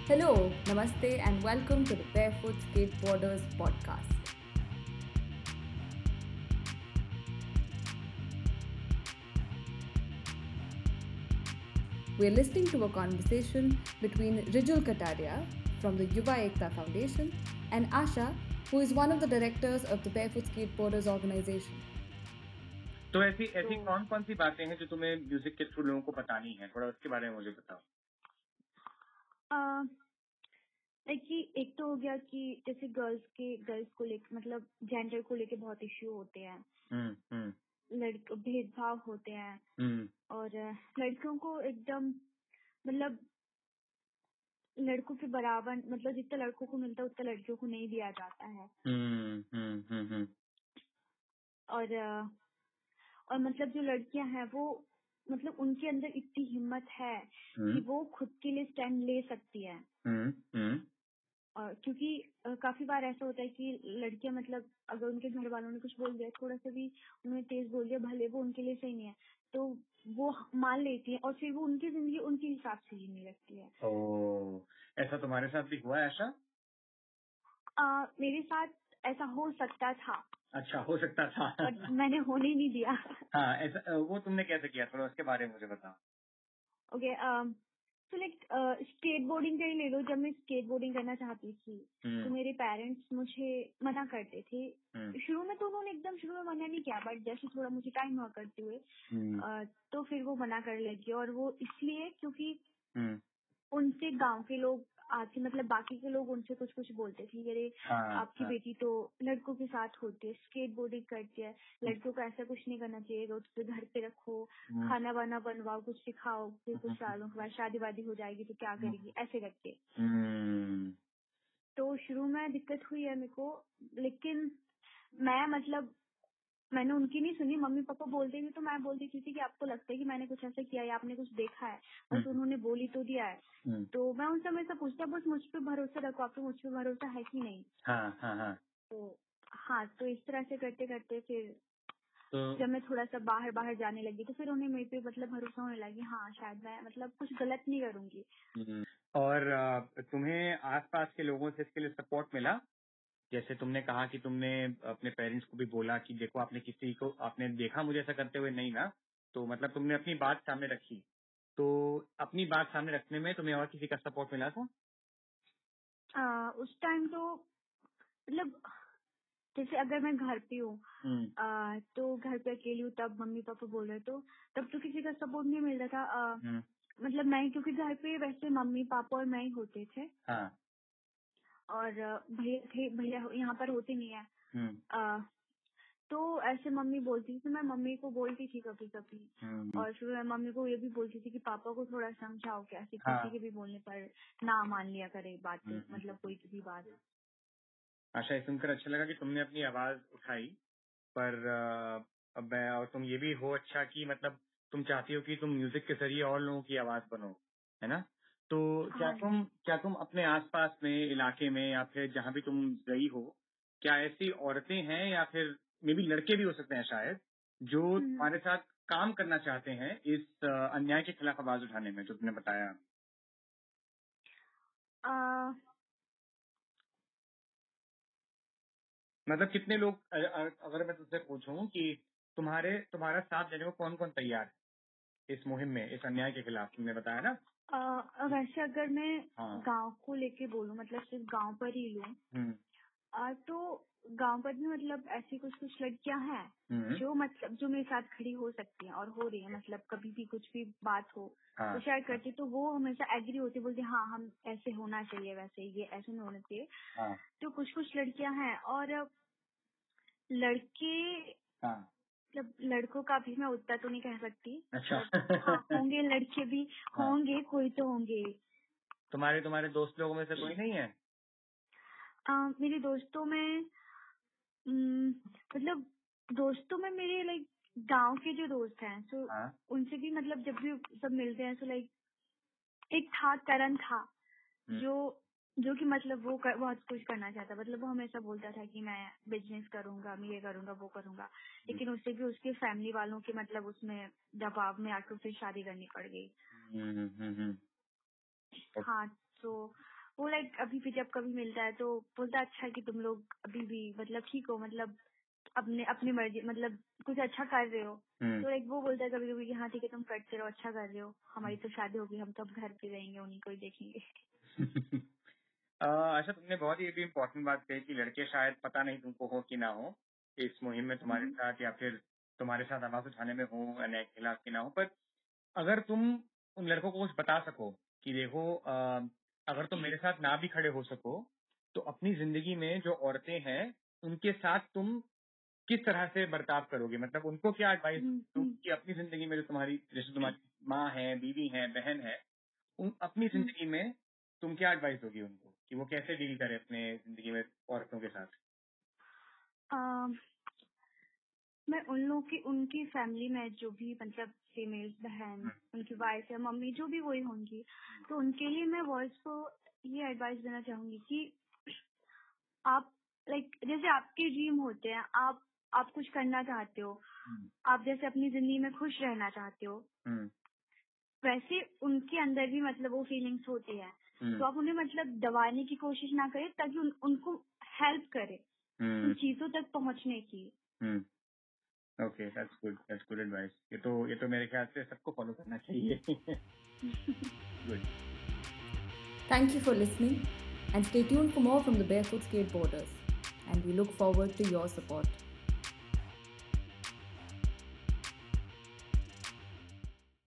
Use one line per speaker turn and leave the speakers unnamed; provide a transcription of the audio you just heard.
Hello, namaste, and welcome to the Barefoot Skateboarders podcast. We're listening to a conversation between Rijul Kataria from the Yuva Ekta Foundation and Asha, who is one of the directors of the Barefoot Skateboarders organization.
तो ऐसी कौन कौन सी बातें हैं जो तुम्हें music के through लोगों को बतानी है, थोड़ा उसके बारे में मुझे बताओ।
कि एक तो हो गया कि जैसे गर्ल्स को लेकर मतलब जेंडर को लेकर बहुत इश्यू होते हैं, लड़कों भेदभाव होते हैं और लड़कियों को एकदम मतलब लड़कों के बराबर मतलब जितना लड़कों को मिलता है उतना लड़कियों को नहीं दिया जाता है। और मतलब जो लड़कियां हैं वो मतलब उनके अंदर इतनी हिम्मत है कि वो खुद के लिए स्टैंड ले सकती है। और क्योंकि काफी बार ऐसा होता है कि लड़कियां मतलब अगर उनके घर वालों ने कुछ बोल दिया, थोड़ा सा भी उन्होंने तेज बोल दिया, भले वो उनके लिए सही नहीं है, तो वो मान लेती है और फिर वो उनकी जिंदगी उनके हिसाब से जीने लगती है।
ऐसा तुम्हारे साथ भी हुआ है ऐसा?
मेरे साथ ऐसा हो सकता था।
अच्छा, हो सकता था।
पर मैंने होने नहीं दिया।
हाँ, ऐसा वो तुमने कैसे किया, थोड़ा उसके बारे में मुझे बताओ।
ओके, तो लाइक स्केटबोर्डिंग का ही ले लो। जब मैं स्केटबोर्डिंग करना चाहती थी तो मेरे पेरेंट्स मुझे मना करते थे। शुरू में तो उन्होंने एकदम शुरू में मना नहीं किया, बट जैसे थोड़ा मुझे टाइम हुआ करते हुए तो फिर वो मना करने लगे। और वो इसलिए क्योंकि उनसे गांव के लोग आके मतलब बाकी के लोग उनसे कुछ कुछ बोलते थे, अरे आपकी बेटी तो लड़कों के साथ होती है, स्केट बोर्डिंग करती है, लड़कियों को ऐसा कुछ नहीं करना चाहिए, उसको घर पे रखो, खाना वाना बनवाओ, कुछ सिखाओ, फिर कुछ सालों के बाद शादी वादी हो जाएगी तो क्या करेगी, ऐसे करके। तो शुरू में दिक्कत हुई है मेरे को, लेकिन मैं मतलब मैंने उनकी नहीं सुनी। मम्मी पापा बोलते थे तो मैं बोलती थी कि आपको लगता है कि मैंने कुछ ऐसा किया या आपने कुछ देखा है, बस उन्होंने बोली तो दिया है। तो मैं उनसे हमेशा पूछता, बस मुझ पे भरोसा रखो, आपको मुझ पे भरोसा है कि नहीं। तो इस तरह से करते करते फिर जब मैं थोड़ा सा बाहर जाने लगी तो फिर उन्हें मेरे पे मतलब भरोसा होने लगी, हाँ शायद मैं मतलब कुछ गलत नहीं करूंगी।
और तुम्हें आसपास के लोगों से इसके लिए सपोर्ट मिला? जैसे तुमने कहा कि तुमने अपने पेरेंट्स को भी बोला कि देखो आपने किसी को आपने देखा मुझे ऐसा करते हुए नहीं ना, तो मतलब तुमने अपनी बात सामने रखी। तो अपनी बात सामने रखने में तुम्हें और किसी का सपोर्ट मिला था?
उस टाइम तो मतलब जैसे अगर मैं घर पे हूँ तो घर पे अकेली हूँ, तब मम्मी पापा बोल रहे तो तब तो किसी का सपोर्ट नहीं मिल रहा था। मतलब मैं क्योंकि घर पे वैसे मम्मी पापा और मैं ही होते थे। और भैया यहाँ पर होते नहीं है। तो ऐसे मम्मी बोलती थी तो मैं मम्मी को बोलती थी कभी कभी। और फिर मैं मम्मी को ये भी बोलती थी कि पापा को थोड़ा समझाओ, कि ऐसे किसी के भी बोलने पर ना मान लिया करे बातें, मतलब कोई भी बात।
अच्छा, ये सुनकर अच्छा लगा कि तुमने अपनी आवाज उठाई, पर अब और तुम ये भी हो अच्छा कि मतलब तुम चाहती हो कि तुम म्यूजिक के जरिए और लोगों की आवाज बनो, है ना? तो क्या तुम अपने आसपास में इलाके में या फिर जहाँ भी तुम गई हो, क्या ऐसी औरतें हैं या फिर मे बी लड़के भी हो सकते हैं शायद, जो तुम्हारे साथ काम करना चाहते हैं इस अन्याय के खिलाफ आवाज उठाने में, जो तुमने बताया? मतलब कितने लोग, अगर मैं तुझसे पूछूं कि तुम्हारा साथ देने को कौन कौन तैयार है इस मुहिम में, इस अन्याय के खिलाफ? तुमने बताया ना।
वैसे अगर मैं गांव को लेके बोलूं, मतलब सिर्फ गांव पर ही लूं, तो गांव पर भी मतलब ऐसी कुछ कुछ लड़कियां हैं जो मतलब जो मेरे साथ खड़ी हो सकती हैं और हो रही है, मतलब कभी भी कुछ भी बात हो तो शेयर करती, तो वो हमेशा एग्री होती, बोलती हाँ हम ऐसे होना चाहिए, वैसे ये ऐसे नहीं होना चाहिए। तो कुछ कुछ लड़कियां हैं और लड़के मतलब लड़कों का भी मैं उतना तो नहीं कह सकती।
अच्छा।
हाँ होंगे लड़के भी, होंगे कोई तो होंगे।
तुम्हारे दोस्त लोगों में से कोई नहीं है?
मेरे दोस्तों में मतलब दोस्तों में मेरे लाइक गांव के जो दोस्त हैं तो उनसे भी मतलब जब भी सब मिलते हैं तो लाइक एक था करण था जो कि मतलब वो बहुत कुछ करना चाहता, मतलब वो हमेशा बोलता था कि मैं बिजनेस करूंगा, मैं ये करूंगा वो करूंगा, लेकिन उससे भी उसके फैमिली वालों के मतलब उसमें दबाव में आकर फिर शादी करनी पड़ गई। हाँ, तो वो लाइक अभी भी जब कभी मिलता है तो बोलता अच्छा है कि तुम लोग अभी भी मतलब ठीक हो, मतलब अपनी मर्जी, मतलब कुछ अच्छा कर रहे हो। तो लाइक वो बोलता है कभी कभी कि हाँ ठीक है तुम करते रहो, अच्छा कर रहे हो, हमारी तो शादी होगी, हम तो अब घर पे रहेंगे, उन्हीं को ही देखेंगे।
अच्छा, तुमने बहुत ही इम्पोर्टेंट बात कही कि लड़के शायद पता नहीं तुमको हो कि ना हो इस मुहिम में तुम्हारे साथ, या फिर तुम्हारे साथ आवाज उठाने में हो या खिलाफ की ना हो, पर अगर तुम उन लड़कों को कुछ बता सको कि देखो अगर तुम मेरे साथ ना भी खड़े हो सको तो अपनी जिंदगी में जो औरतें हैं उनके साथ तुम किस तरह से बर्ताव करोगे, मतलब उनको क्या एडवाइस तुम कि अपनी जिंदगी में जो तुम्हारी, जैसे तुम्हारी माँ है, बीवी है, बहन है, उन अपनी जिंदगी में तुम क्या एडवाइस दोगी उनको कि वो कैसे डील करे अपने जिंदगी में औरतों के साथ?
मैं उन लोगों की, उनकी फैमिली में जो भी मतलब फीमेल्स, बहन, उनकी वाइफ या मम्मी जो भी वही होंगी, तो उनके लिए मैं वॉइस को ये एडवाइस देना चाहूंगी कि आप लाइक जैसे आपके ड्रीम होते हैं, आप कुछ करना चाहते हो, आप जैसे अपनी जिंदगी में खुश रहना चाहते हो, वैसे उनके अंदर भी मतलब वो फीलिंग्स होती है। तो आप उन्हें मतलब दबाने की कोशिश ना करें ताकि उनको हेल्प करे उन चीजों तक पहुंचने की।
Okay, that's good advice. ये तो मेरे ख्याल से सबको फॉलो करना चाहिए। Good.
Thank you for listening and stay tuned for more from the Barefoot Skateboarders, and we look forward to your support.